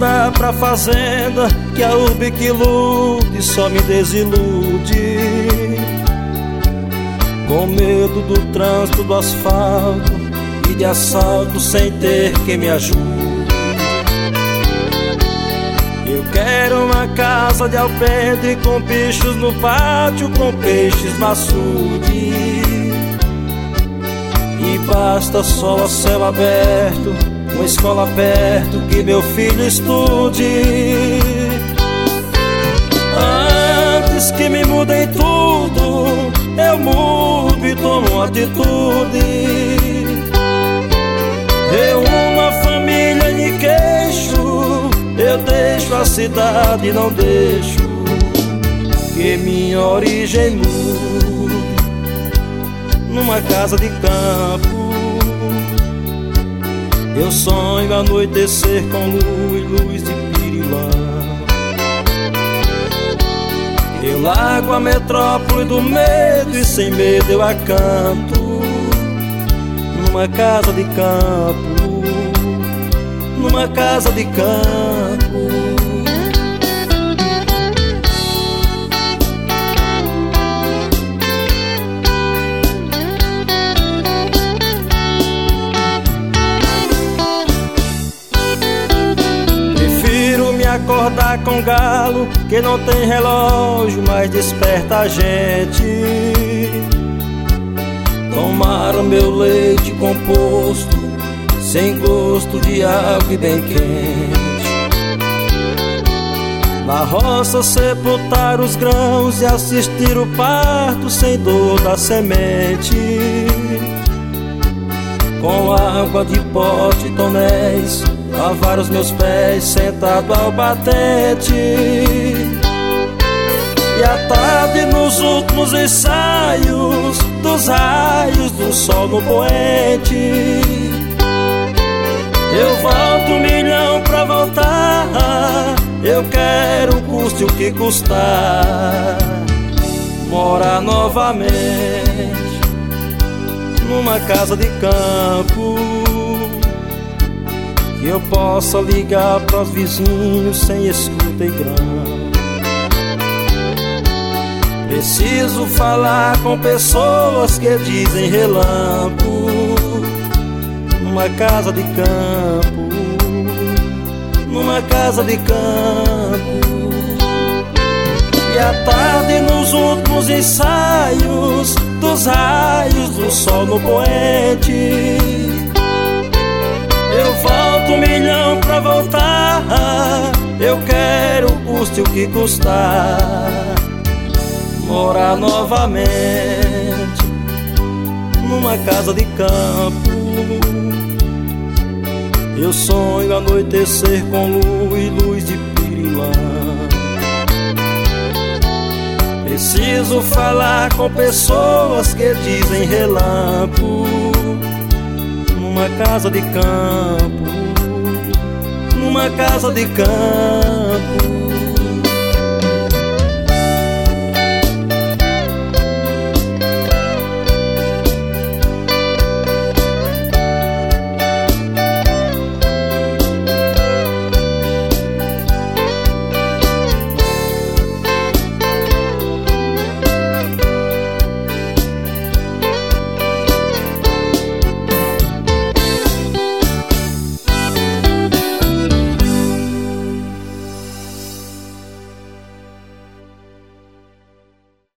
mudar pra fazenda, que a urbe que ilude só me desilude. Com medo do trânsito, do asfalto e de assalto sem ter quem me ajude. Eu quero uma casa de alpendre com bichos no pátio, com peixes maçude. E basta só a céu aberto, uma escola perto, que meu filho estude. Antes que me mudem tudo, eu mudo e tomo atitude. Eu uma família de queixo, eu deixo a cidade e não deixo que minha origem mude. Numa casa de campo, eu sonho anoitecer com luz de pirilã. Eu largo a metrópole do medo e sem medo eu acanto. Numa casa de campo, numa casa de campo. Acordar com galo que não tem relógio, mas desperta a gente. Tomar o meu leite composto, sem gosto de água e bem quente. Na roça sepultar os grãos e assistir o parto sem dor da semente. Com água de pote e tonéis, lavar os meus pés sentado ao batente. E à tarde nos últimos ensaios dos raios do sol no poente, eu volto 1.000.000 pra voltar. Eu quero, custe o que custar, morar novamente numa casa de campo, que eu possa ligar pros vizinhos sem escuta e grão. Preciso falar com pessoas que dizem relampo. Numa casa de campo, numa casa de campo. E à tarde nos últimos ensaios dos raios do sol no poente, eu volto 1.000.000 pra voltar. Eu quero, custe o que custar, morar novamente numa casa de campo. Eu sonho anoitecer com luz de pirilã. Preciso falar com pessoas que dizem relampo. Numa casa de campo, numa casa de campo.